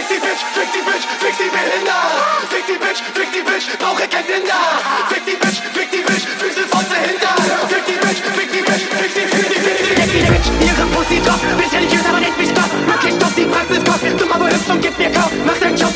fick die behindert. Fick die Bitch, brauche kein Tinder. Fick die Bitch, Füße Fotze hinter. Fick die Bitch, fick die Bitch. Ihre Pussy drauf, bisschen süß, aber nicht mich stopp. Wirklich stopp, die Praxis kommt. Dumm, aber hübsch und gib mir Kauf. Mach deinen Job